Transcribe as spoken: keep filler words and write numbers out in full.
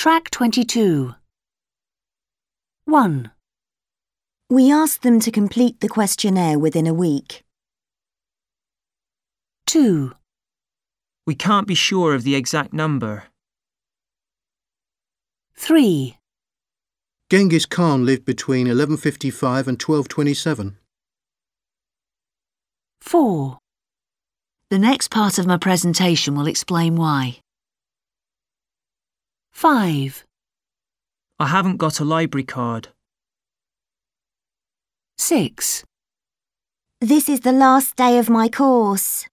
Track twenty-two. one. We asked them to complete the questionnaire within a week. two. We can't be sure of the exact number. three. Genghis Khan lived between eleven fifty-five and twelve twenty-seven. four. The next part of my presentation will explain why. five. I haven't got a library card. six. This is the last day of my course.